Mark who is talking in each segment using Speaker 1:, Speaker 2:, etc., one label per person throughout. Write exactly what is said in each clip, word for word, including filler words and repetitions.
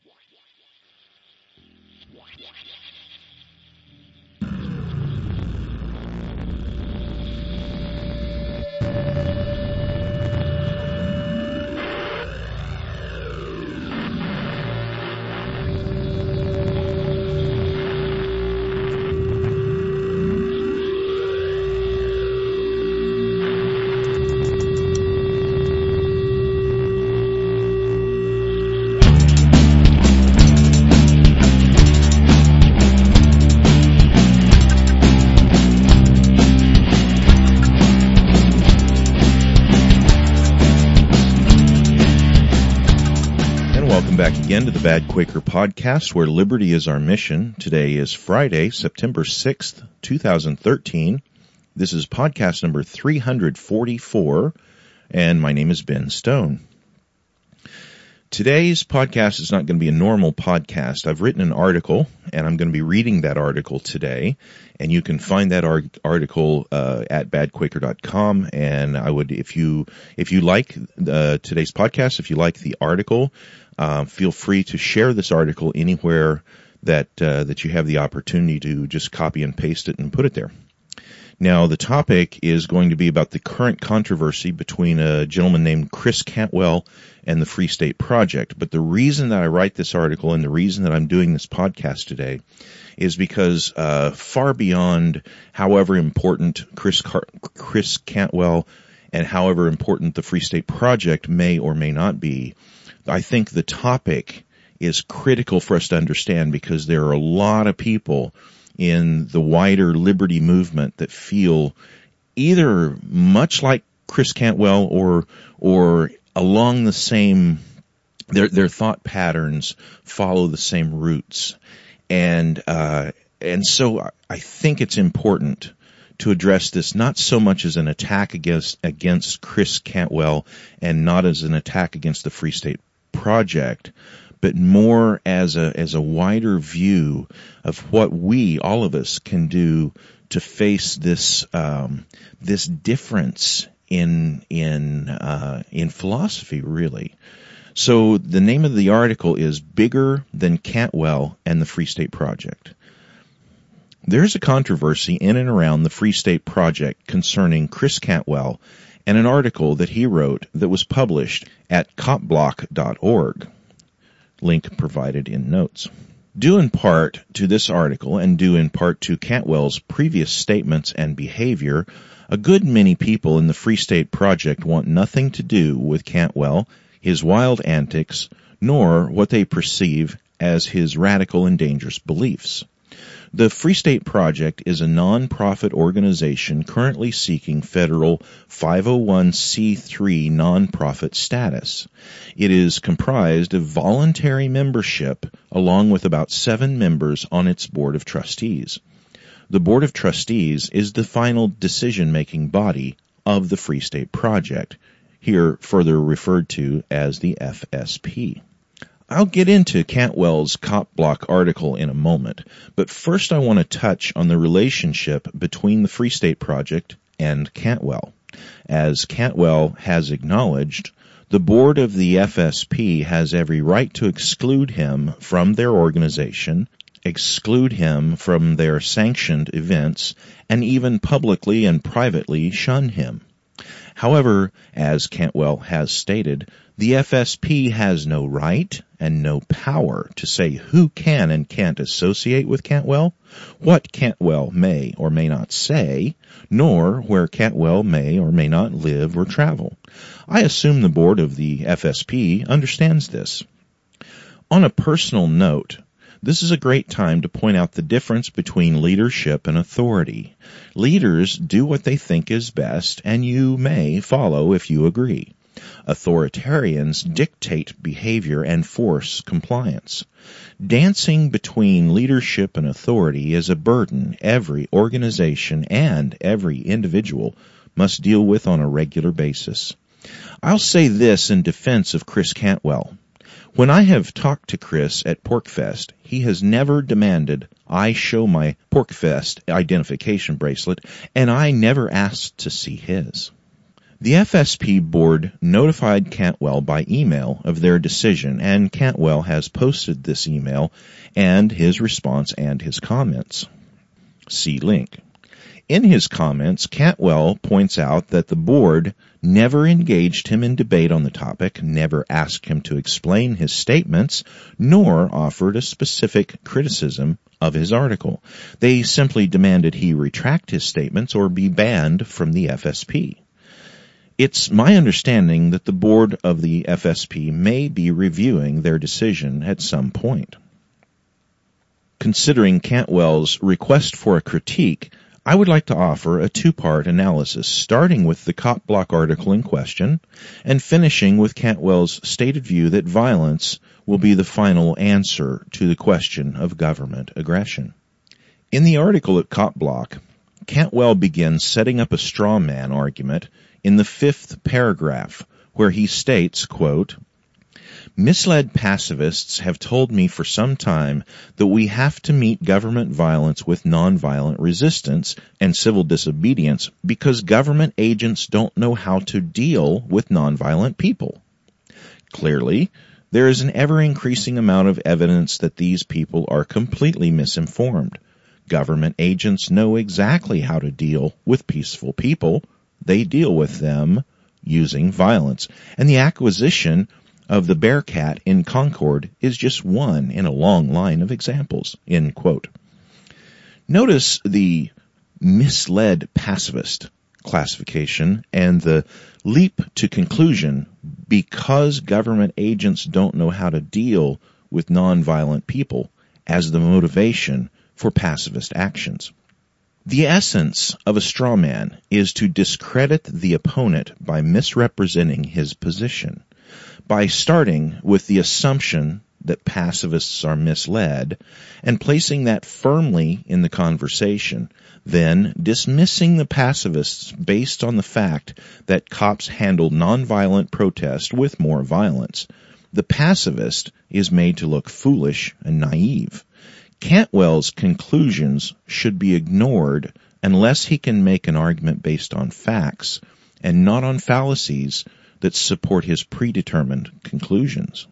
Speaker 1: Again to the Bad Quaker Podcast, where liberty is our mission. Today is Friday, September sixth, twenty thirteen. This is podcast number three forty-four, and my name is Ben Stone. Today's podcast is not going to be a normal podcast. I've written an article, and I'm going to be reading that article today, and you can find that ar- article uh, at bad quaker dot com. And I would, if you if you like uh, today's podcast, if you like the article, uh, feel free to share this article anywhere that uh, that you have the opportunity to just copy and paste it and put it there. Now, the topic is going to be about the current controversy between a gentleman named Chris Cantwell and the Free State Project. But the reason that I write this article and the reason that I'm doing this podcast today is because uh, far beyond however important Chris Car- Chris Cantwell and however important the Free State Project may or may not be, I think the topic is critical for us to understand, because there are a lot of people in the wider liberty movement that feel either much like Chris Cantwell or or along the same, their their thought patterns follow the same roots. And uh and so I think it's important to address this not so much as an attack against against Chris Cantwell and not as an attack against the Free State Project, but more as a as a wider view of what we, all of us, can do to face this um, this difference in in uh, in philosophy, really. So the name of the article is "Bigger Than Cantwell and the Free State Project." There's a controversy in and around the Free State Project concerning Chris Cantwell and an article that he wrote that was published at cop block dot org. Link provided in notes. Due in part to this article and due in part to Cantwell's previous statements and behavior, a good many people in the Free State Project want nothing to do with Cantwell, his wild antics, nor what they perceive as his radical and dangerous beliefs. The Free State Project is a non-profit organization currently seeking federal five oh one c three non-profit status. It is comprised of voluntary membership along with about seven members on its Board of Trustees. The Board of Trustees is the final decision-making body of the Free State Project, here further referred to as the F S P. I'll get into Cantwell's Cop Block article in a moment, but first I want to touch on the relationship between the Free State Project and Cantwell. As Cantwell has acknowledged, the board of the F S P has every right to exclude him from their organization, exclude him from their sanctioned events, and even publicly and privately shun him. However, as Cantwell has stated, the F S P has no right and no power to say who can and can't associate with Cantwell, what Cantwell may or may not say, nor where Cantwell may or may not live or travel. I assume the board of the F S P understands this. On a personal note, this is a great time to point out the difference between leadership and authority. Leaders do what they think is best, and you may follow if you agree. Authoritarians dictate behavior and force compliance. Dancing between leadership and authority is a burden every organization and every individual must deal with on a regular basis. I'll say this in defense of Chris Cantwell. When I have talked to Chris at PorcFest, he has never demanded I show my PorcFest identification bracelet, and I never asked to see his. The F S P board notified Cantwell by email of their decision, and Cantwell has posted this email and his response and his comments. See link. In his comments, Cantwell points out that the board never engaged him in debate on the topic, never asked him to explain his statements, nor offered a specific criticism of his article. They simply demanded he retract his statements or be banned from the F S P. It's my understanding that the board of the F S P may be reviewing their decision at some point. Considering Cantwell's request for a critique, I would like to offer a two-part analysis, starting with the Cop Block article in question and finishing with Cantwell's stated view that violence will be the final answer to the question of government aggression. In the article at Cop Block, Cantwell begins setting up a straw man argument in the fifth paragraph, where he states, quote, "Misled pacifists have told me for some time that we have to meet government violence with nonviolent resistance and civil disobedience because government agents don't know how to deal with nonviolent people. Clearly, there is an ever-increasing amount of evidence that these people are completely misinformed. Government agents know exactly how to deal with peaceful people. They deal with them using violence. And the acquisition of the Bearcat in Concord is just one in a long line of examples." End quote. Notice the misled pacifist classification and the leap to conclusion because government agents don't know how to deal with nonviolent people as the motivation for pacifist actions. The essence of a straw man is to discredit the opponent by misrepresenting his position. By starting with the assumption that pacifists are misled and placing that firmly in the conversation, then dismissing the pacifists based on the fact that cops handle nonviolent protest with more violence, the pacifist is made to look foolish and naive. Cantwell's conclusions should be ignored unless he can make an argument based on facts and not on fallacies that support his predetermined conclusions.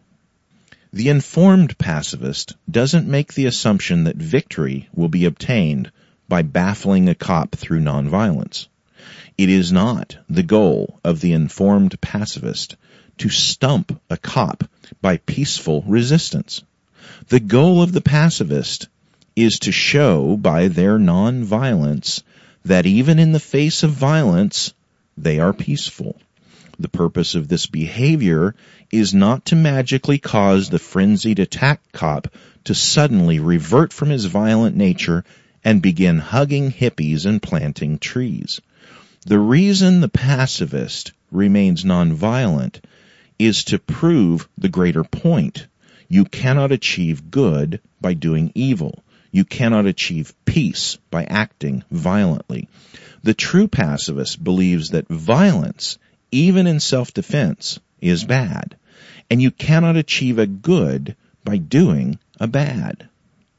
Speaker 1: The informed pacifist doesn't make the assumption that victory will be obtained by baffling a cop through nonviolence. It is not the goal of the informed pacifist to stump a cop by peaceful resistance. The goal of the pacifist is to show by their nonviolence that even in the face of violence, they are peaceful. The purpose of this behavior is not to magically cause the frenzied attack cop to suddenly revert from his violent nature and begin hugging hippies and planting trees. The reason the pacifist remains nonviolent is to prove the greater point. You cannot achieve good by doing evil. You cannot achieve peace by acting violently. The true pacifist believes that violence, even in self-defense, is bad, and you cannot achieve a good by doing a bad.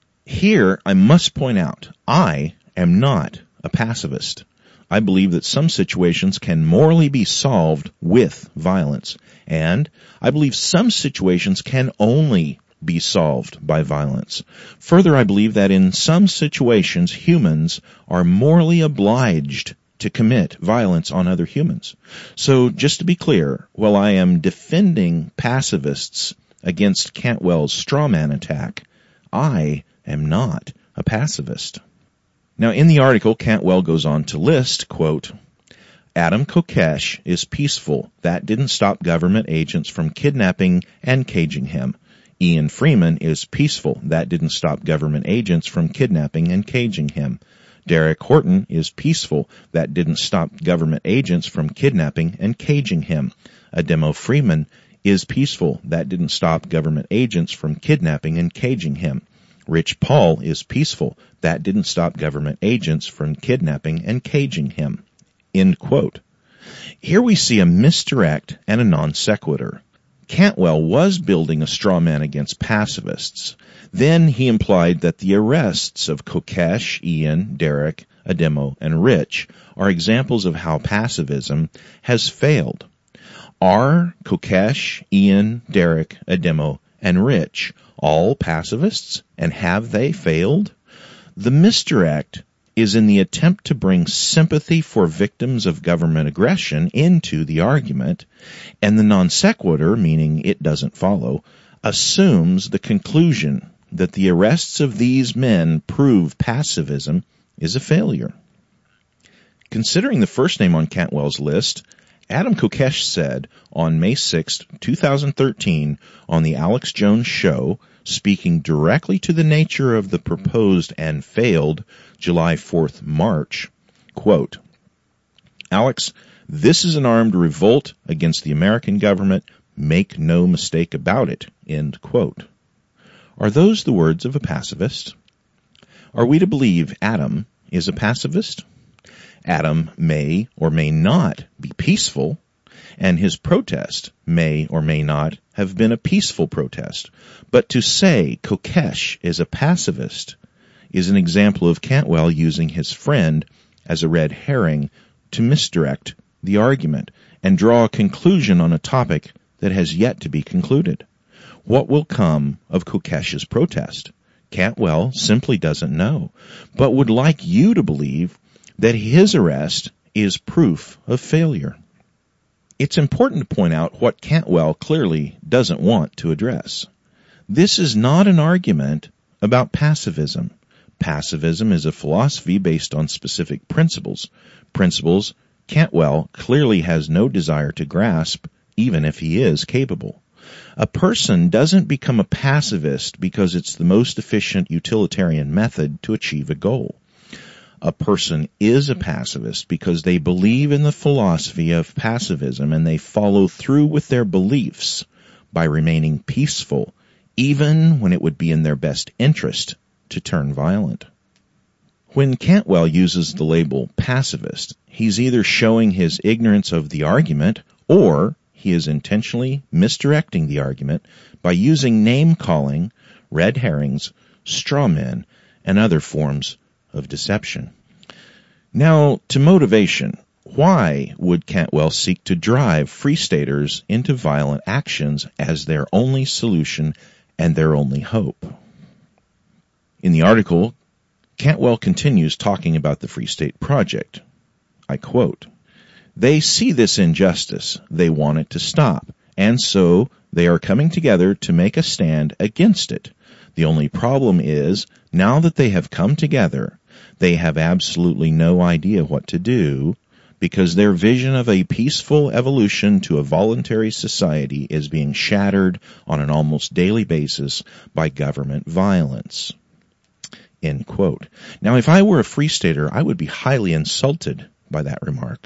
Speaker 1: Here, I must point out, I am not a pacifist. I believe that some situations can morally be solved with violence, and I believe some situations can only be solved by violence. Further, I believe that in some situations, humans are morally obliged to commit violence on other humans. So, just to be clear, while I am defending pacifists against Cantwell's straw man attack, I am not a pacifist. Now, in the article, Cantwell goes on to list, quote, Adam Kokesh is peaceful. That didn't stop government agents from kidnapping and caging him. Ian Freeman is peaceful. That didn't stop government agents from kidnapping and caging him. Derek Horton is peaceful. That didn't stop government agents from kidnapping and caging him. Ademo Freeman is peaceful. That didn't stop government agents from kidnapping and caging him. Rich Paul is peaceful. That didn't stop government agents from kidnapping and caging him. End quote. Here we see a misdirect and a non sequitur. Cantwell was building a straw man against pacifists. Then he implied that the arrests of Kokesh, Ian, Derek, Ademo, and Rich are examples of how pacifism has failed. Are Kokesh, Ian, Derek, Ademo, and Rich all pacifists, and have they failed? The misdirect is in the attempt to bring sympathy for victims of government aggression into the argument, and the non sequitur, meaning it doesn't follow, assumes the conclusion that the arrests of these men prove pacifism is a failure. Considering the first name on Cantwell's list, Adam Kokesh said on May sixth, twenty thirteen, on the Alex Jones Show, speaking directly to the nature of the proposed and failed July fourth march, quote, Alex, this is an armed revolt against the American government. Make no mistake about it, end quote. Are those the words of a pacifist? Are we to believe Adam is a pacifist? Adam may or may not be peaceful, and his protest may or may not have been a peaceful protest. But to say Kokesh is a pacifist is an example of Cantwell using his friend as a red herring to misdirect the argument and draw a conclusion on a topic that has yet to be concluded. What will come of Kokesh's protest? Cantwell simply doesn't know, but would like you to believe that his arrest is proof of failure. It's important to point out what Cantwell clearly doesn't want to address. This is not an argument about pacifism. Pacifism is a philosophy based on specific principles. Principles Cantwell clearly has no desire to grasp, even if he is capable. A person doesn't become a pacifist because it's the most efficient utilitarian method to achieve a goal. A person is a pacifist because they believe in the philosophy of pacifism and they follow through with their beliefs by remaining peaceful, even when it would be in their best interest to turn violent. When Cantwell uses the label pacifist, he's either showing his ignorance of the argument or he is intentionally misdirecting the argument by using name-calling, red herrings, straw men, and other forms of deception. Now, to motivation. Why would Cantwell seek to drive Free Staters into violent actions as their only solution and their only hope? In the article, Cantwell continues talking about the Free State Project. I quote, They see this injustice. They want it to stop. And so they are coming together to make a stand against it. The only problem is, now that they have come together, they have absolutely no idea what to do because their vision of a peaceful evolution to a voluntary society is being shattered on an almost daily basis by government violence. End quote. Now, if I were a Free Stater, I would be highly insulted by that remark.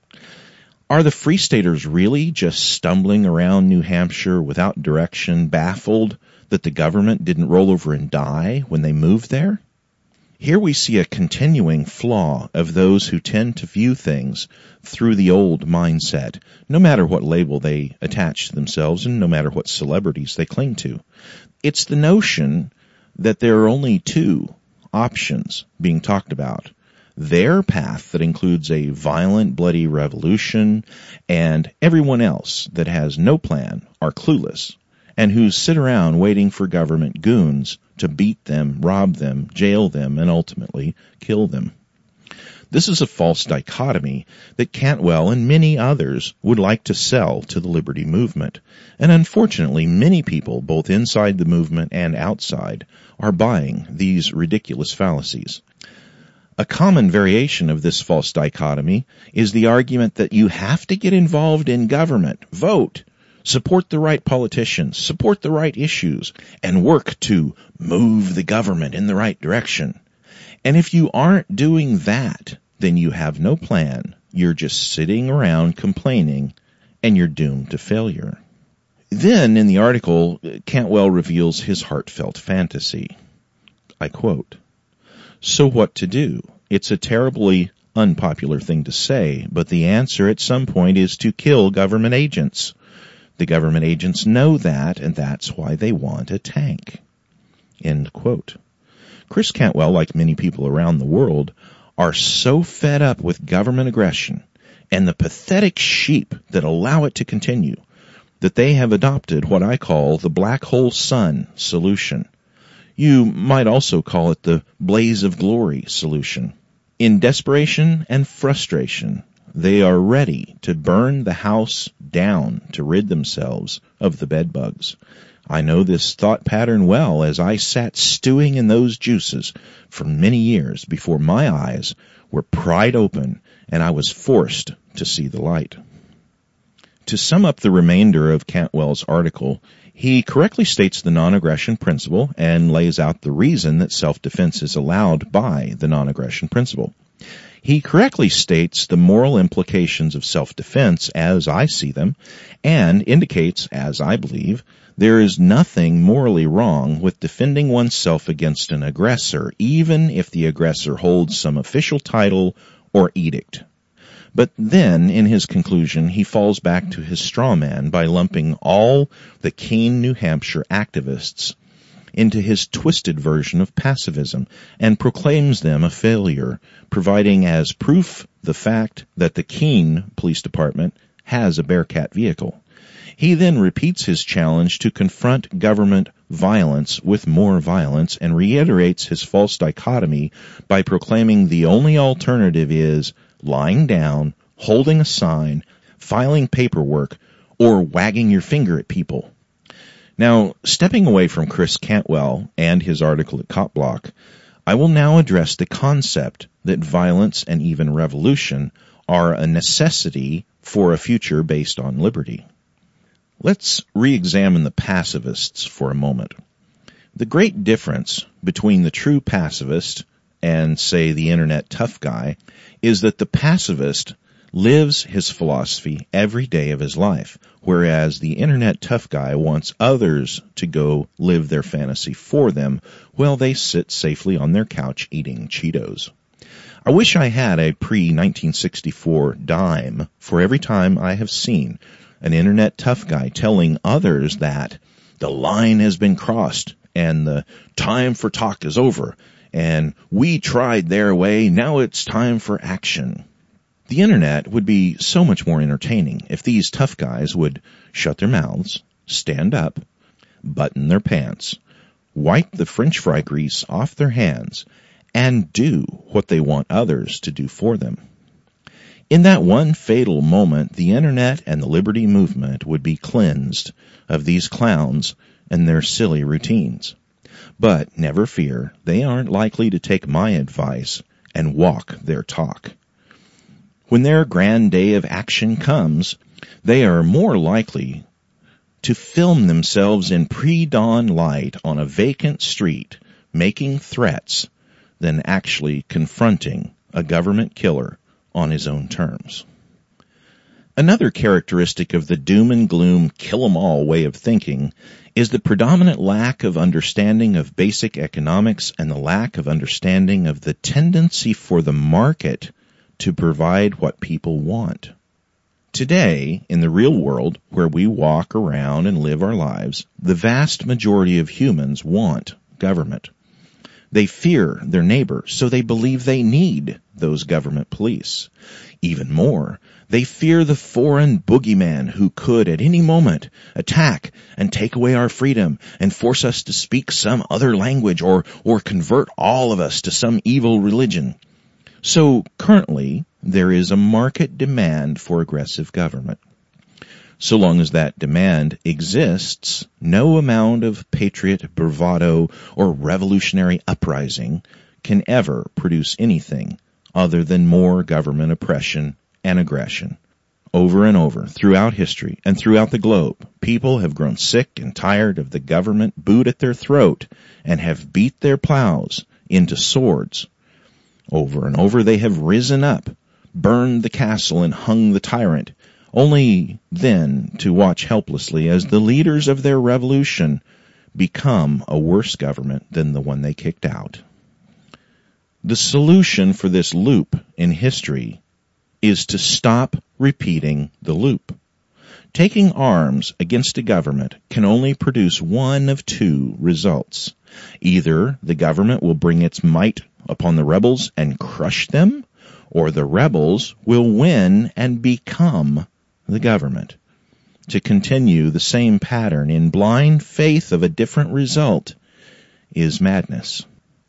Speaker 1: Are the Free Staters really just stumbling around New Hampshire without direction, baffled that the government didn't roll over and die when they moved there? Here we see a continuing flaw of those who tend to view things through the old mindset, no matter what label they attach to themselves and no matter what celebrities they cling to. It's the notion that there are only two options being talked about. Their path that includes a violent, bloody revolution, and everyone else that has no plan, are clueless, and who sit around waiting for government goons to beat them, rob them, jail them, and ultimately kill them. This is a false dichotomy that Cantwell and many others would like to sell to the liberty movement, and unfortunately many people, both inside the movement and outside, are buying these ridiculous fallacies. A common variation of this false dichotomy is the argument that you have to get involved in government, vote, support the right politicians, support the right issues, and work to move the government in the right direction. And if you aren't doing that, then you have no plan. You're just sitting around complaining, and you're doomed to failure. Then, in the article, Cantwell reveals his heartfelt fantasy. I quote, So what to do? It's a terribly unpopular thing to say, but the answer at some point is to kill government agents. The government agents know that, and that's why they want a tank. End quote. Chris Cantwell, like many people around the world, are so fed up with government aggression and the pathetic sheep that allow it to continue that they have adopted what I call the black hole sun solution. You might also call it the blaze of glory solution. In desperation and frustration, they are ready to burn the house down to rid themselves of the bedbugs. I know this thought pattern well, as I sat stewing in those juices for many years before my eyes were pried open and I was forced to see the light. To sum up the remainder of Cantwell's article, he correctly states the non-aggression principle and lays out the reason that self-defense is allowed by the non-aggression principle. He correctly states the moral implications of self-defense as I see them, and indicates, as I believe, there is nothing morally wrong with defending oneself against an aggressor, even if the aggressor holds some official title or edict. But then, in his conclusion, he falls back to his straw man by lumping all the Keene, New Hampshire activists into his twisted version of pacifism and proclaims them a failure, providing as proof the fact that the Keene Police Department has a Bearcat vehicle. He then repeats his challenge to confront government violence with more violence and reiterates his false dichotomy by proclaiming the only alternative is lying down, holding a sign, filing paperwork, or wagging your finger at people. Now, stepping away from Chris Cantwell and his article at Copblock, I will now address the concept that violence and even revolution are a necessity for a future based on liberty. Let's re-examine the pacifists for a moment. The great difference between the true pacifist and, say, the internet tough guy is that the pacifist lives his philosophy every day of his life, whereas the internet tough guy wants others to go live their fantasy for them while they sit safely on their couch eating Cheetos. I wish I had a pre nineteen sixty-four dime for every time I have seen an internet tough guy telling others that the line has been crossed and the time for talk is over and we tried their way, now it's time for action. The internet would be so much more entertaining if these tough guys would shut their mouths, stand up, button their pants, wipe the French fry grease off their hands, and do what they want others to do for them. In that one fatal moment, the internet and the liberty movement would be cleansed of these clowns and their silly routines. But never fear, they aren't likely to take my advice and walk their talk. When their grand day of action comes, they are more likely to film themselves in pre-dawn light on a vacant street making threats than actually confronting a government killer on his own terms. Another characteristic of the doom and gloom kill-em-all way of thinking is the predominant lack of understanding of basic economics and the lack of understanding of the tendency for the market to provide what people want. Today, in the real world, where we walk around and live our lives, the vast majority of humans want government. They fear their neighbor, so they believe they need those government police. Even more, they fear the foreign boogeyman who could at any moment attack and take away our freedom and force us to speak some other language or, or convert all of us to some evil religion. So currently, there is a market demand for aggressive government. So long as that demand exists, no amount of patriot bravado or revolutionary uprising can ever produce anything other than more government oppression and aggression. Over and over, throughout history and throughout the globe, people have grown sick and tired of the government boot at their throat and have beat their plows into swords. Over and over they have risen up, burned the castle and hung the tyrant, only then to watch helplessly as the leaders of their revolution become a worse government than the one they kicked out. The solution for this loop in history is to stop repeating the loop. Taking arms against a government can only produce one of two results. Either the government will bring its might upon the rebels and crush them, or the rebels will win and become the government. To continue the same pattern in blind faith of a different result is madness.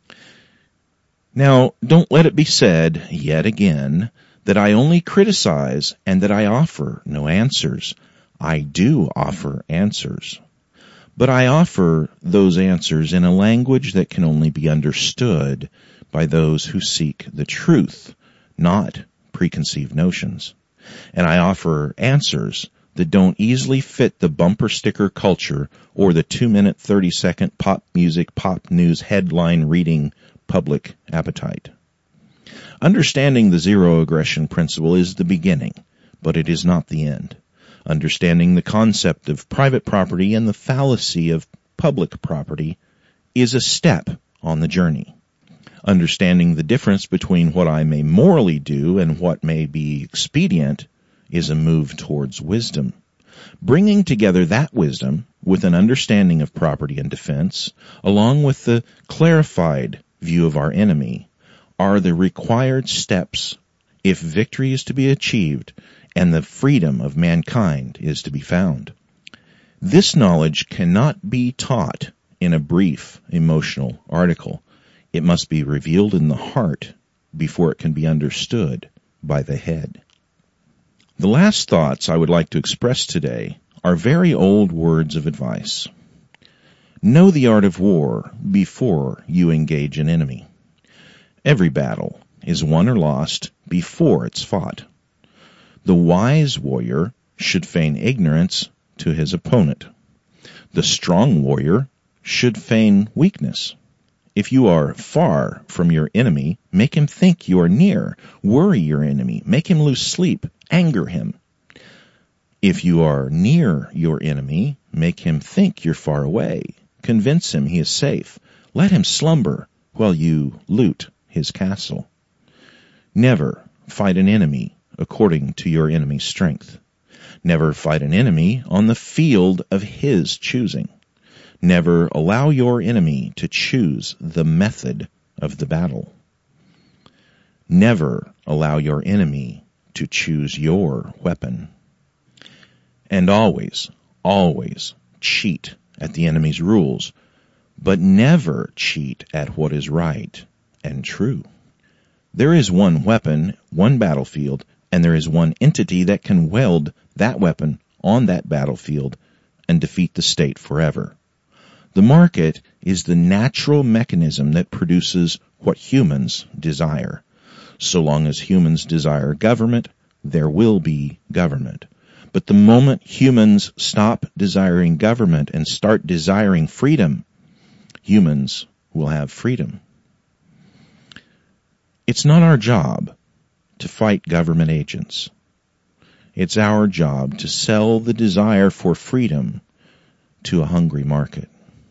Speaker 1: Now, don't let it be said, yet again, that I only criticize and that I offer no answers. I do offer answers. But I offer those answers in a language that can only be understood by those who seek the truth, not preconceived notions. And I offer answers that don't easily fit the bumper sticker culture or the two-minute, thirty-second pop music, pop news headline reading public appetite. Understanding the zero aggression principle is the beginning, but it is not the end. Understanding the concept of private property and the fallacy of public property is a step on the journey. Understanding the difference between what I may morally do and what may be expedient is a move towards wisdom. Bringing together that wisdom with an understanding of property and defense, along with the clarified view of our enemy, are the required steps if victory is to be achieved and the freedom of mankind is to be found. This knowledge cannot be taught in a brief emotional article. It must be revealed in the heart before it can be understood by the head. The last thoughts I would like to express today are very old words of advice. Know the art of war before you engage an enemy. Every battle is won or lost before it's fought. The wise warrior should feign ignorance to his opponent. The strong warrior should feign weakness. If you are far from your enemy, make him think you are near. Worry your enemy. Make him lose sleep. Anger him. If you are near your enemy, make him think you're far away. Convince him he is safe. Let him slumber while you loot his castle. Never fight an enemy according to your enemy's strength. Never fight an enemy on the field of his choosing. Never allow your enemy to choose the method of the battle. Never allow your enemy to choose your weapon. And always, always cheat at the enemy's rules, but never cheat at what is right and true. There is one weapon, one battlefield, and there is one entity that can wield that weapon on that battlefield and defeat the state forever. The market is the natural mechanism that produces what humans desire. So long as humans desire government, there will be government. But the moment humans stop desiring government and start desiring freedom, humans will have freedom. It's not our job to fight government agents. It's our job to sell the desire for freedom to a hungry market.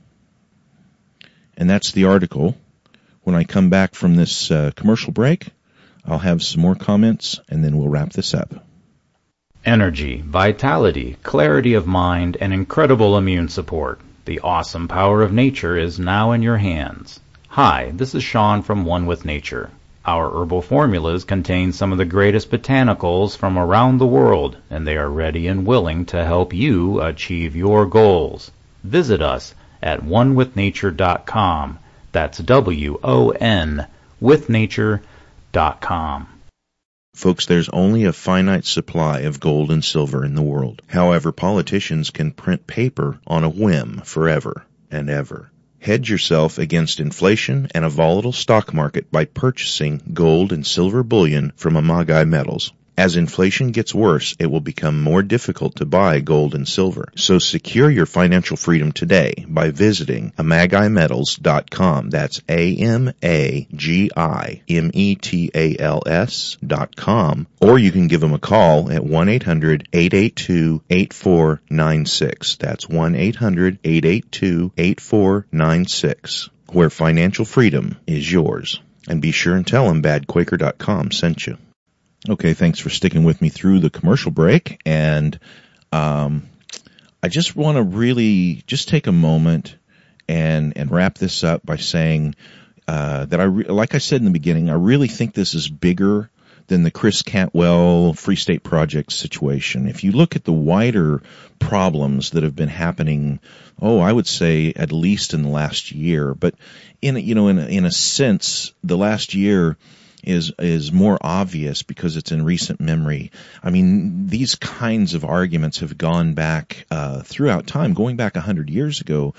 Speaker 1: And that's the article. When I come back from this uh, commercial break, I'll have some more comments, and then we'll wrap this up.
Speaker 2: Energy, vitality, clarity of mind, and incredible immune support. The awesome power of nature is now in your hands. Hi, this is Sean from One with Nature. Our herbal formulas contain some of the greatest botanicals from around the world, and they are ready and willing to help you achieve your goals. Visit us at one with nature dot com. That's W O N with nature dot com.
Speaker 1: Folks, there's only a finite supply of gold and silver in the world. However, politicians can print paper on a whim forever and ever. Hedge yourself against inflation and a volatile stock market by purchasing gold and silver bullion from Amagai Metals. As inflation gets worse, it will become more difficult to buy gold and silver. So secure your financial freedom today by visiting amagai metals dot com. That's A M A G I M E T A L S dot com. Or you can give them a call at one eight hundred eight eight two eight four nine six. That's one eight hundred eight eight two eight four nine six, where financial freedom is yours. And be sure and tell them bad quaker dot com sent you. Okay, thanks for sticking with me through the commercial break. And um, I just want to really just take a moment and and wrap this up by saying uh, that I, re- like I said in the beginning, I really think this is bigger than the Chris Cantwell Free State Project situation. If you look at the wider problems that have been happening, oh, I would say at least in the last year, but in, you know, in a, in a sense, the last year is is more obvious because it's in recent memory. I mean, these kinds of arguments have gone back uh, throughout time, going back a hundred years ago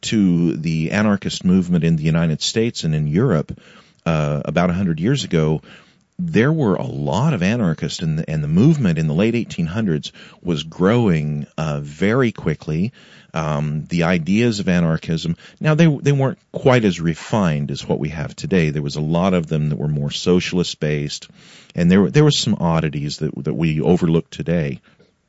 Speaker 1: to the anarchist movement in the United States and in Europe uh, about a hundred years ago. There were a lot of anarchists, and the, and the movement in the late eighteen hundreds was growing uh, very quickly. Um, the ideas of anarchism, now they they weren't quite as refined as what we have today. There was a lot of them that were more socialist based, and there there were some oddities that that we overlook today,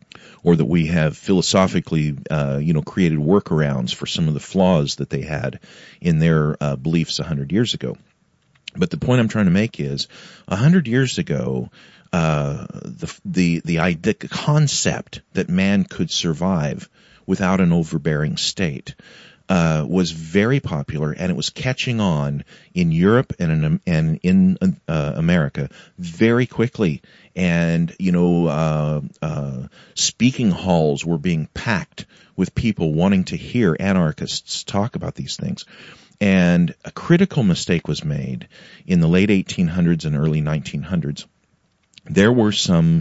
Speaker 1: or that we have philosophically, uh, you know, created workarounds for some of the flaws that they had in their uh, beliefs a hundred years ago. But the point I'm trying to make is, a hundred years ago, uh, the, the, the, the concept that man could survive without an overbearing state, uh, was very popular, and it was catching on in Europe and in, and in, uh, America very quickly. And, you know, uh, uh, speaking halls were being packed with people wanting to hear anarchists talk about these things. And a critical mistake was made in the late eighteen hundreds and early nineteen hundreds. There were some,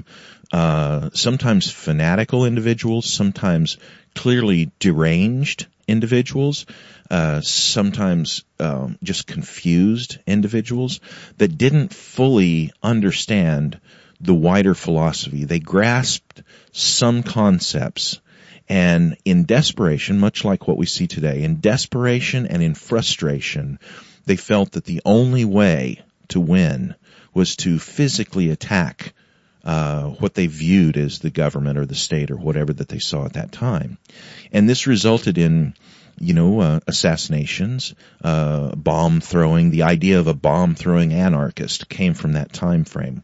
Speaker 1: uh, sometimes fanatical individuals, sometimes clearly deranged individuals, uh, sometimes, um, just confused individuals that didn't fully understand the wider philosophy. They grasped some concepts, and in desperation, much like what we see today, in desperation and in frustration, they felt that the only way to win was to physically attack uh what they viewed as the government or the state or whatever that they saw at that time. And this resulted in, you know, uh, assassinations, uh bomb throwing. The idea of a bomb throwing anarchist came from that time frame.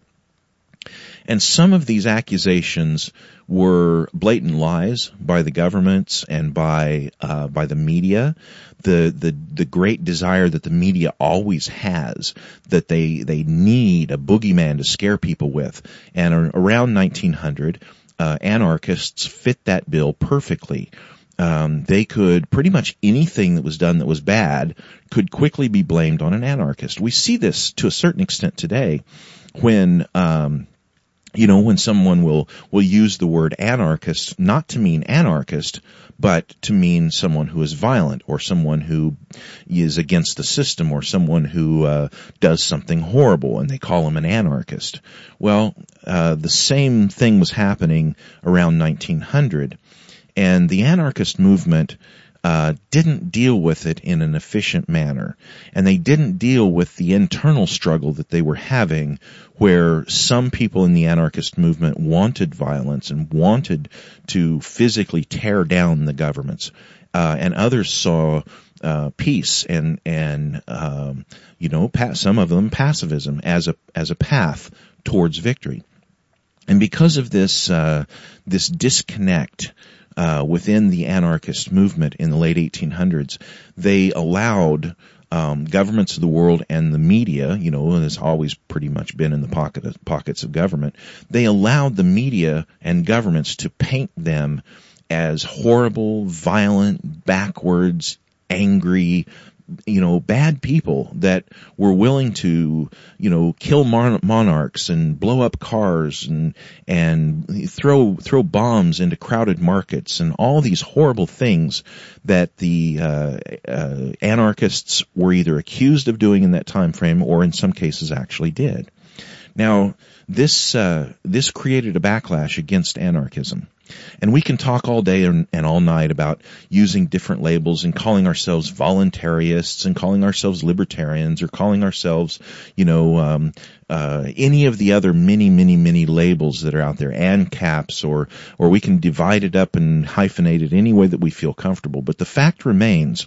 Speaker 1: And some of these accusations were blatant lies by the governments and by uh by the media. The the the great desire that the media always has, that they they need a boogeyman to scare people with. And around nineteen hundred, uh anarchists fit that bill perfectly. Um, they could, pretty much anything that was done that was bad could quickly be blamed on an anarchist. We see this to a certain extent today when um You know, when someone will, will use the word anarchist not to mean anarchist, but to mean someone who is violent, or someone who is against the system, or someone who uh, does something horrible, and they call him an anarchist. Well, uh, the same thing was happening around nineteen hundred, and the anarchist movement Uh, didn't deal with it in an efficient manner. And they didn't deal with the internal struggle that they were having, where some people in the anarchist movement wanted violence and wanted to physically tear down the governments. Uh, and others saw uh, peace and, and um, you know, pa- some of them pacifism as a, as a path towards victory. And because of this, uh, this disconnect, Uh, within the anarchist movement in the late eighteen hundreds, they allowed um, governments of the world and the media, you know, and it's always pretty much been in the pocket of, pockets of government, they allowed the media and governments to paint them as horrible, violent, backwards, angry, you know, bad people that were willing to, you know, kill mon- monarchs and blow up cars and, and throw, throw bombs into crowded markets and all these horrible things that the, uh, uh, anarchists were either accused of doing in that time frame or in some cases actually did. Now, this, uh, this created a backlash against anarchism. And we can talk all day and, and all night about using different labels and calling ourselves voluntarists and calling ourselves libertarians or calling ourselves, you know, um, uh, any of the other many, many, many labels that are out there, ANCAPs, or, or we can divide it up and hyphenate it any way that we feel comfortable. But the fact remains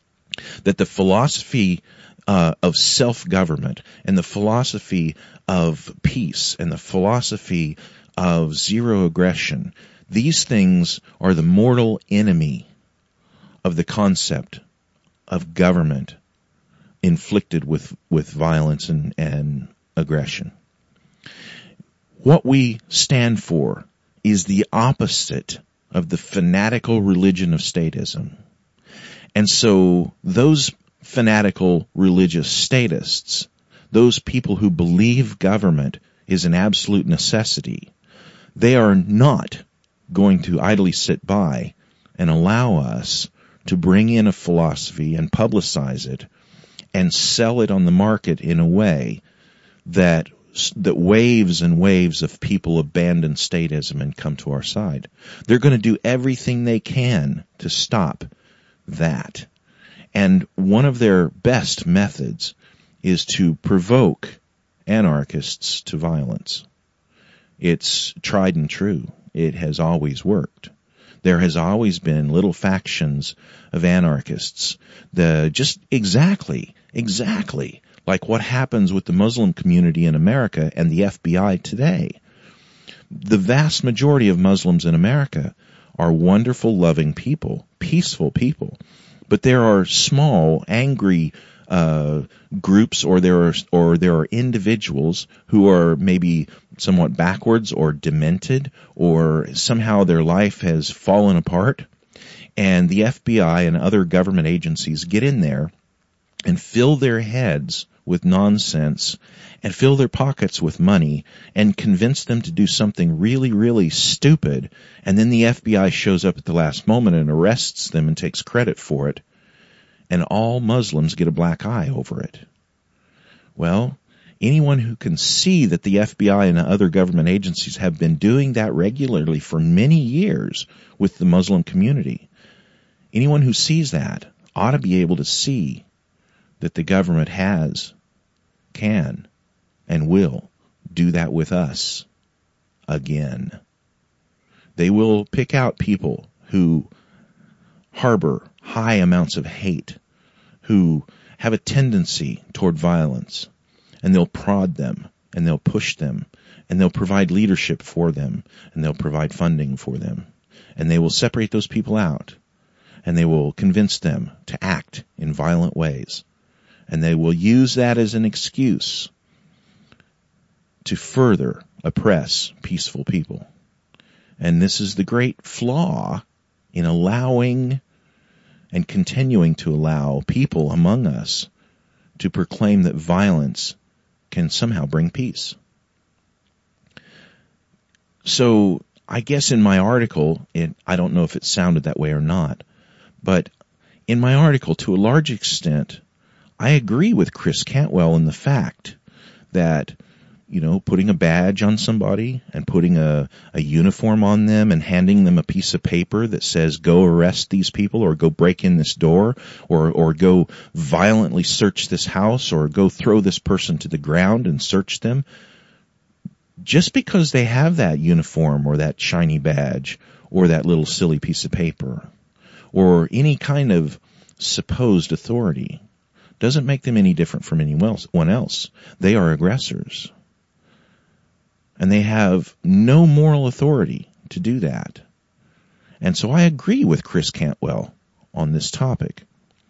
Speaker 1: that the philosophy Uh, of self-government and the philosophy of peace and the philosophy of zero aggression, these things are the mortal enemy of the concept of government, inflicted with, with violence and, and aggression. What we stand for is the opposite of the fanatical religion of statism. And so those fanatical religious statists, those people who believe government is an absolute necessity, they are not going to idly sit by and allow us to bring in a philosophy and publicize it and sell it on the market in a way that that waves and waves of people abandon statism and come to our side. They're going to do everything they can to stop that. And one of their best methods is to provoke anarchists to violence. It's tried and true. It has always worked. There has always been little factions of anarchists, the just exactly, exactly like what happens with the Muslim community in America and the F B I today. The vast majority of Muslims in America are wonderful, loving people, peaceful people, but there are small, angry uh groups, or there are or there are individuals who are maybe somewhat backwards or demented, or somehow their life has fallen apart, and the F B I and other government agencies get in there and fill their heads with nonsense and fill their pockets with money and convince them to do something really, really stupid, and then the F B I shows up at the last moment and arrests them and takes credit for it, and all Muslims get a black eye over it. Well, anyone who can see that the F B I and other government agencies have been doing that regularly for many years with the Muslim community, anyone who sees that ought to be able to see that the government has, can, and will do that with us again. They will pick out people who harbor high amounts of hate, who have a tendency toward violence, and they'll prod them, and they'll push them, and they'll provide leadership for them, and they'll provide funding for them. And they will separate those people out, and they will convince them to act in violent ways. And they will use that as an excuse to further oppress peaceful people. And this is the great flaw in allowing and continuing to allow people among us to proclaim that violence can somehow bring peace. So I guess in my article, it, I don't know if it sounded that way or not, but in my article, to a large extent, I agree with Chris Cantwell in the fact that, you know, putting a badge on somebody and putting a, a uniform on them and handing them a piece of paper that says go arrest these people, or go break in this door, or, or go violently search this house, or go throw this person to the ground and search them, just because they have that uniform or that shiny badge or that little silly piece of paper or any kind of supposed authority doesn't make them any different from anyone else. They are aggressors. And they have no moral authority to do that. And so I agree with Chris Cantwell on this topic.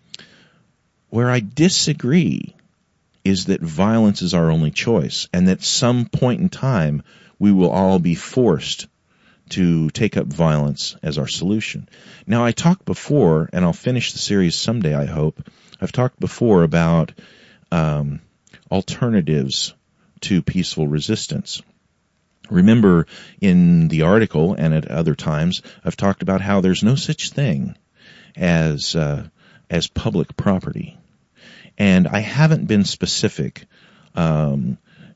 Speaker 1: Where I disagree is that violence is our only choice, and that at some point in time we will all be forced to take up violence as our solution. Now, I talked before, and I'll finish the series someday, I hope. I've talked before about um, alternatives to peaceful resistance. Remember, in the article and at other times, I've talked about how there's no such thing as uh, as public property. And I haven't been specific, um,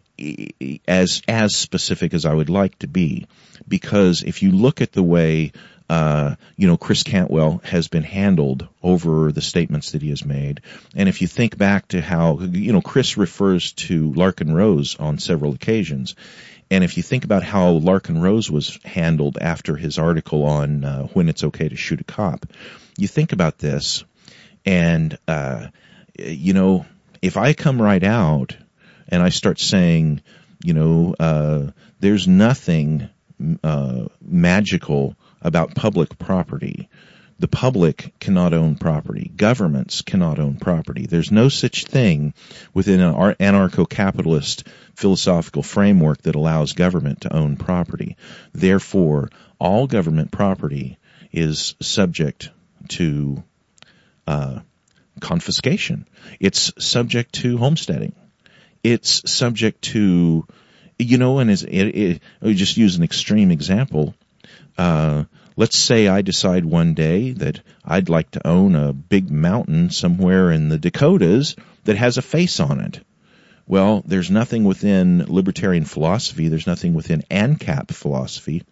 Speaker 1: as as specific as I would like to be, because if you look at the way uh, you know, Chris Cantwell has been handled over the statements that he has made, and if you think back to how, you know, Chris refers to Larken Rose on several occasions, and if you think about how Larken Rose was handled after his article on uh, when it's okay to shoot a cop, you think about this, and uh, you know, if I come right out and I start saying, you know, uh, there's nothing uh, magical about public property, The public cannot own property. Governments cannot own property. There's no such thing within an anarcho-capitalist philosophical framework that allows government to own property. Therefore, all government property is subject to uh, confiscation. It's subject to homesteading. It's subject to, you know, and as it, it, I'll just use an extreme example. Uh, let's say I decide one day that I'd like to own a big mountain somewhere in the Dakotas that has a face on it. Well, there's nothing within libertarian philosophy, there's nothing within ANCAP philosophy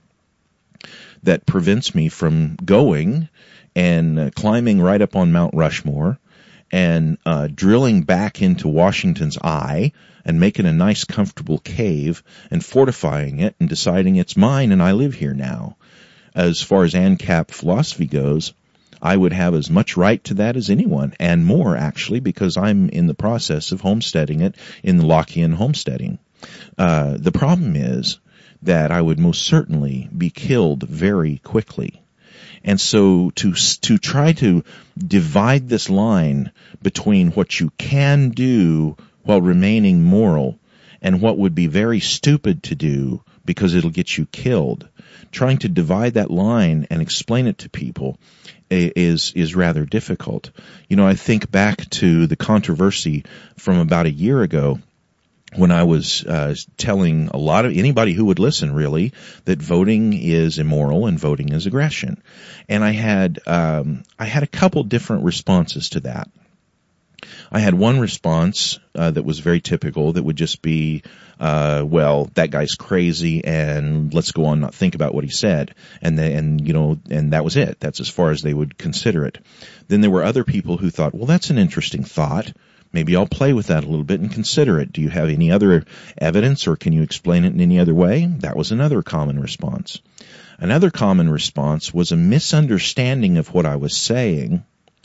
Speaker 1: that prevents me from going and uh, climbing right up on Mount Rushmore and uh, drilling back into Washington's eye and making a nice comfortable cave and fortifying it and deciding it's mine and I live here now. As far as ANCAP philosophy goes, I would have as much right to that as anyone, and more actually, because I'm in the process of homesteading it in the Lockean homesteading. Uh, the problem is that I would most certainly be killed very quickly. And so to to try to divide this line between what you can do while remaining moral and what would be very stupid to do because it'll get you killed, trying to divide that line and explain it to people is is rather difficult. You know, I think back to the controversy from about a year ago when I was uh, telling a lot of anybody who would listen, really, that voting is immoral and voting is aggression. And I had um, I had a couple different responses to that. I had one response uh, that was very typical that would just be, uh, well, that guy's crazy and let's go on not think about what he said. And then, and, you know, and that was it. That's as far as they would consider it. Then there were other people who thought, well, that's an interesting thought. Maybe I'll play with that a little bit and consider it. Do you have any other evidence or can you explain it in any other way? That was another common response. Another common response was a misunderstanding of what I was saying.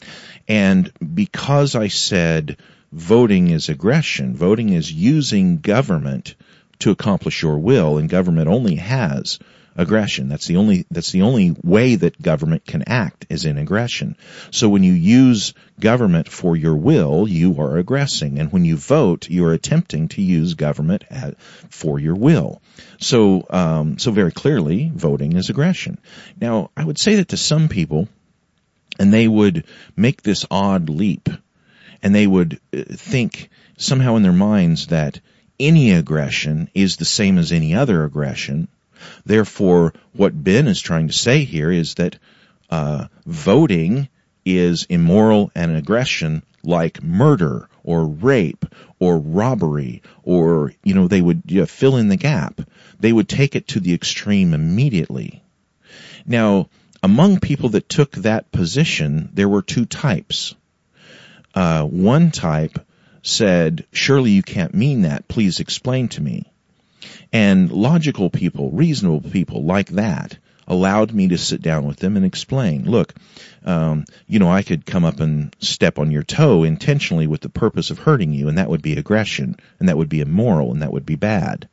Speaker 1: And because I said voting is aggression, voting is using government to accomplish your will, and government only has aggression. That's the only, that's the only way that government can act is in aggression. So when you use government for your will, you are aggressing. And when you vote, you are attempting to use government at, for your will. So, um, so very clearly, voting is aggression. Now, I would say that to some people, and they would make this odd leap, and they would think somehow in their minds that any aggression is the same as any other aggression. Therefore, what Ben is trying to say here is that uh, voting is immoral and aggression like murder or rape or robbery or, you know, they would you know, fill in the gap. They would take it to the extreme immediately. Now, among people that took that position, there were two types. Uh, one type said, surely you can't mean that. Please explain to me. And logical people, reasonable people like that allowed me to sit down with them and explain, look, um, you know, I could come up and step on your toe intentionally with the purpose of hurting you, and that would be aggression, and that would be immoral, and that would be bad.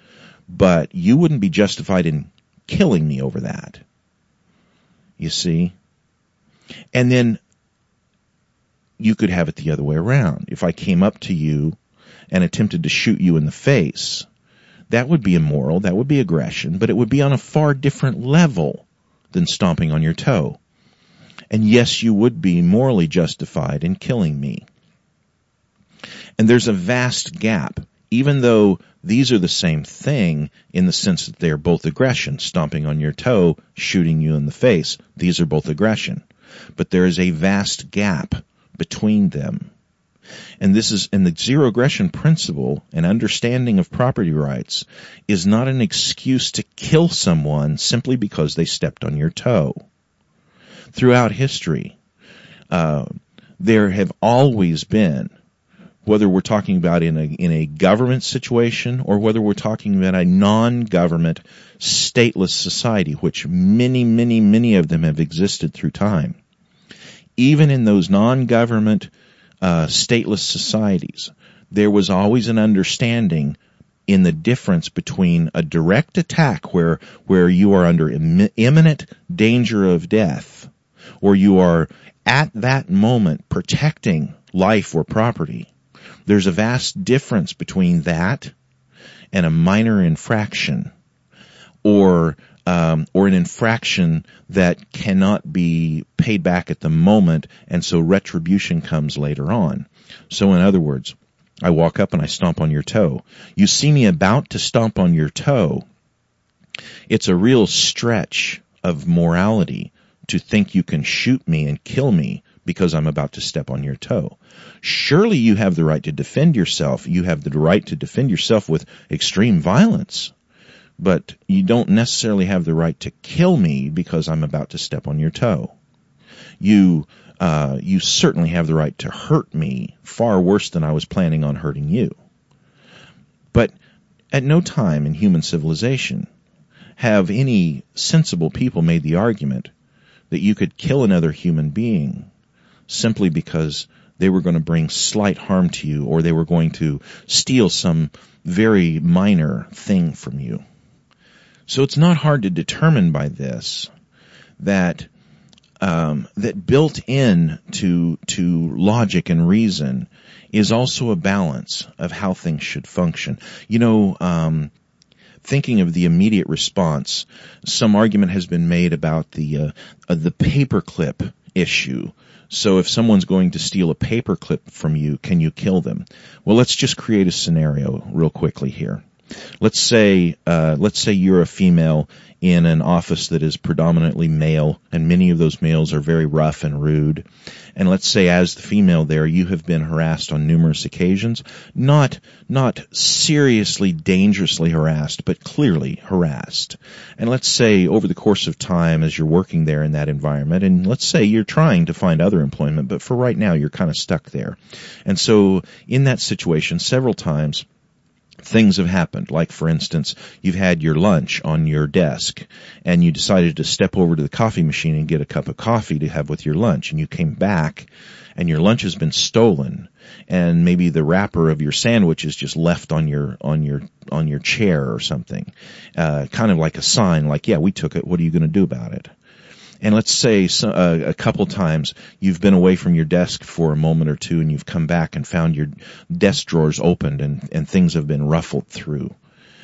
Speaker 1: But you wouldn't be justified in killing me over that. You see? And then you could have it the other way around. If I came up to you and attempted to shoot you in the face, that would be immoral, that would be aggression, but it would be on a far different level than stomping on your toe. And yes, you would be morally justified in killing me. And there's a vast gap, even though these are the same thing in the sense that they are both aggression. Stomping on your toe, shooting you in the face, these are both aggression. But there is a vast gap between them. And this is, and the zero aggression principle and understanding of property rights is not an excuse to kill someone simply because they stepped on your toe. Throughout history, uh, there have always been, whether we're talking about in a, in a government situation or whether we're talking about a non-government stateless society, which many, many, many of them have existed through time. Even in those non-government Uh, stateless societies, there was always an understanding in the difference between a direct attack where where you are under Im- imminent danger of death or you are at that moment protecting life or property. There's a vast difference between that and a minor infraction, or um, or an infraction that cannot be paid back at the moment, and so retribution comes later on. So in other words, I walk up and I stomp on your toe. You see me about to stomp on your toe. It's a real stretch of morality to think you can shoot me and kill me because I'm about to step on your toe. Surely you have the right to defend yourself. You have the right to defend yourself with extreme violence. But you don't necessarily have the right to kill me because I'm about to step on your toe. You, uh, you certainly have the right to hurt me far worse than I was planning on hurting you. But at no time in human civilization have any sensible people made the argument that you could kill another human being simply because they were going to bring slight harm to you, or they were going to steal some very minor thing from you. So it's not hard to determine by this that um, that built in to to logic and reason is also a balance of how things should function. You know, um, thinking of the immediate response, some argument has been made about the uh, uh, the paperclip issue. So if someone's going to steal a paperclip from you, can you kill them? Well, let's just create a scenario real quickly here. Let's say, uh, let's say you're a female in an office that is predominantly male, and many of those males are very rough and rude. And let's say as the female there, you have been harassed on numerous occasions, not, not seriously, dangerously harassed, but clearly harassed. And let's say over the course of time as you're working there in that environment, and let's say you're trying to find other employment, but for right now you're kind of stuck there. And so in that situation, several times, things have happened. Like, for instance, you've had your lunch on your desk and you decided to step over to the coffee machine and get a cup of coffee to have with your lunch, and you came back and your lunch has been stolen, and maybe the wrapper of your sandwich is just left on your on your on your chair or something, uh, kind of like a sign, like, yeah, we took it, what are you going to do about it? And let's say so, uh, a couple times you've been away from your desk for a moment or two, and you've come back and found your desk drawers opened and, and things have been ruffled through.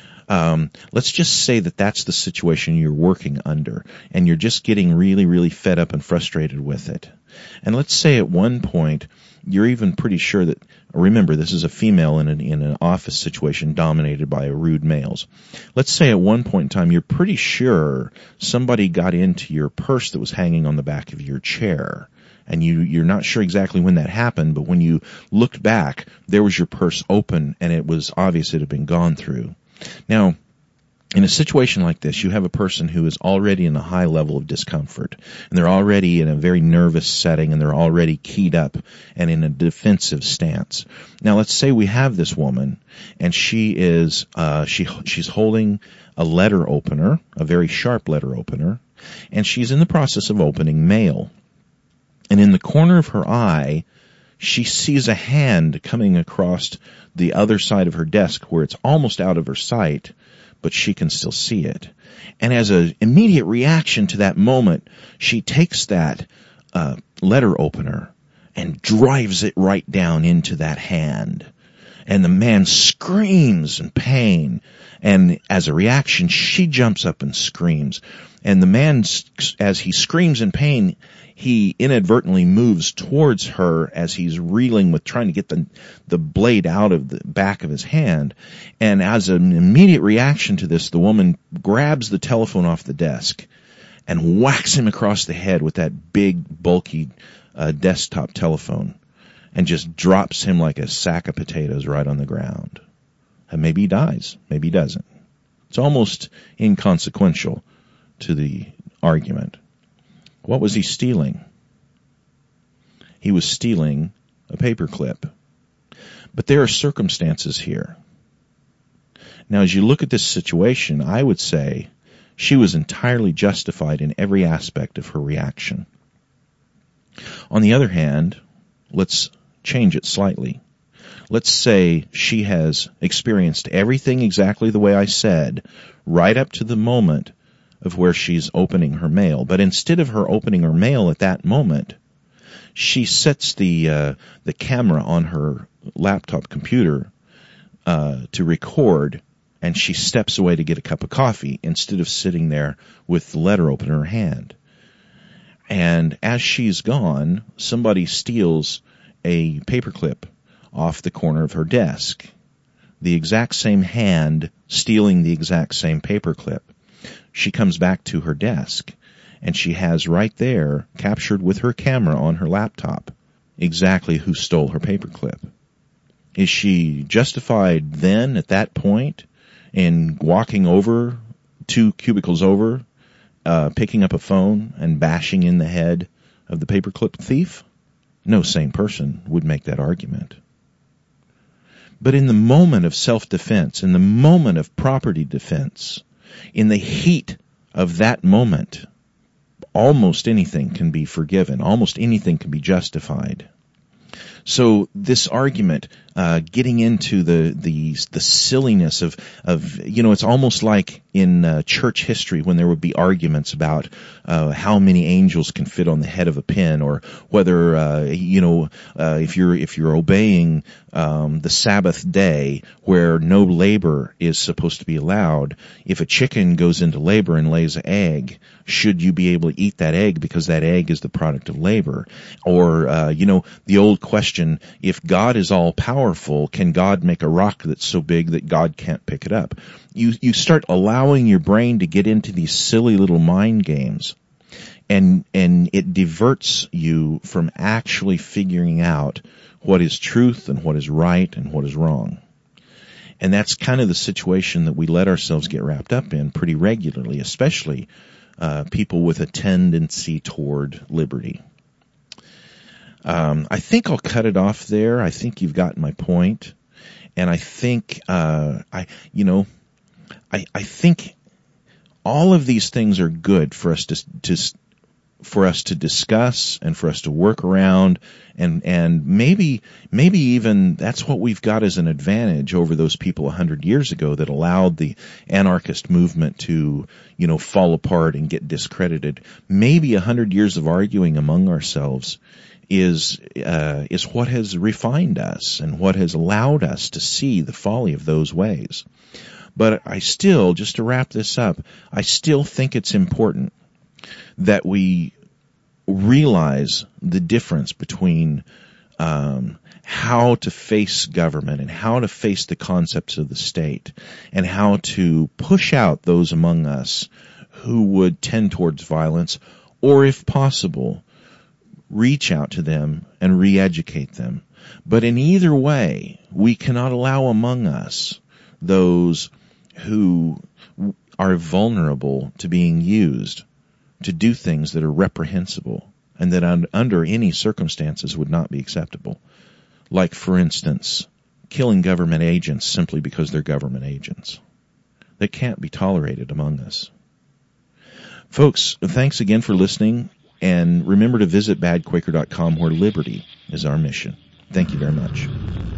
Speaker 1: Um, let's just say that that's the situation you're working under, and you're just getting really, really fed up and frustrated with it. And let's say at one point you're even pretty sure that, remember, this is a female in an, in an office situation dominated by rude males. Let's say at one point in time you're pretty sure somebody got into your purse that was hanging on the back of your chair. And you, you're not sure exactly when that happened, but when you looked back, there was your purse open, and it was obvious it had been gone through. Now, in a situation like this, you have a person who is already in a high level of discomfort, and they're already in a very nervous setting, and they're already keyed up and in a defensive stance. Now, let's say we have this woman, and she is uh she she's holding a letter opener, a very sharp letter opener, and she's in the process of opening mail. And in the corner of her eye, she sees a hand coming across the other side of her desk where it's almost out of her sight, but she can still see it. And as an immediate reaction to that moment, she takes that uh, letter opener and drives it right down into that hand. And the man screams in pain. And as a reaction, she jumps up and screams. And the man, as he screams in pain, he inadvertently moves towards her as he's reeling with trying to get the the blade out of the back of his hand. And as an immediate reaction to this, the woman grabs the telephone off the desk and whacks him across the head with that big, bulky uh, desktop telephone, and just drops him like a sack of potatoes right on the ground. And maybe he dies, maybe he doesn't. It's almost inconsequential to the argument. What was he stealing? He was stealing a paperclip. But there are circumstances here. Now, as you look at this situation, I would say she was entirely justified in every aspect of her reaction. On the other hand, let's change it slightly. Let's say she has experienced everything exactly the way I said, right up to the moment of where she's opening her mail. But instead of her opening her mail at that moment, she sets the uh, the camera on her laptop computer uh, to record, and she steps away to get a cup of coffee instead of sitting there with the letter open in her hand. And as she's gone, somebody steals a paperclip off the corner of her desk. The exact same hand stealing the exact same paperclip. She comes back to her desk, and she has right there, captured with her camera on her laptop, exactly who stole her paperclip. Is she justified then, at that point, in walking over, two cubicles over, uh, picking up a phone and bashing in the head of the paperclip thief? No sane person would make that argument. But in the moment of self-defense, in the moment of property defense, in the heat of that moment, almost anything can be forgiven. Almost anything can be justified. So this argument, uh, getting into the, the, the silliness of, of, you know, it's almost like in uh, church history when there would be arguments about, uh, how many angels can fit on the head of a pin, or whether, uh, you know, uh, if you're, if you're obeying, um, the Sabbath day where no labor is supposed to be allowed, if a chicken goes into labor and lays an egg, should you be able to eat that egg because that egg is the product of labor? Or, uh, you know, the old question, if God is all powerful, can God make a rock that's so big that God can't pick it up? You, you start allowing your brain to get into these silly little mind games, and, and it diverts you from actually figuring out what is truth and what is right and what is wrong. And that's kind of the situation that we let ourselves get wrapped up in pretty regularly, especially uh, people with a tendency toward liberty. Um, I think I'll cut it off there. I think you've gotten my point. And I think, uh, I, you know, I, I think all of these things are good for us to, to, for us to discuss and for us to work around, and, and maybe, maybe even that's what we've got as an advantage over those people a hundred years ago that allowed the anarchist movement to, you know, fall apart and get discredited. Maybe a hundred years of arguing among ourselves is, uh, is what has refined us and what has allowed us to see the folly of those ways. But I still, just to wrap this up, I still think it's important that we realize the difference between um, how to face government and how to face the concepts of the state, and how to push out those among us who would tend towards violence, or if possible, reach out to them and re-educate them. But in either way, we cannot allow among us those who are vulnerable to being used to do things that are reprehensible and that un- under any circumstances would not be acceptable. Like, for instance, killing government agents simply because they're government agents. That can't be tolerated among us. Folks, thanks again for listening, and remember to visit bad quaker dot com, where liberty is our mission. Thank you very much.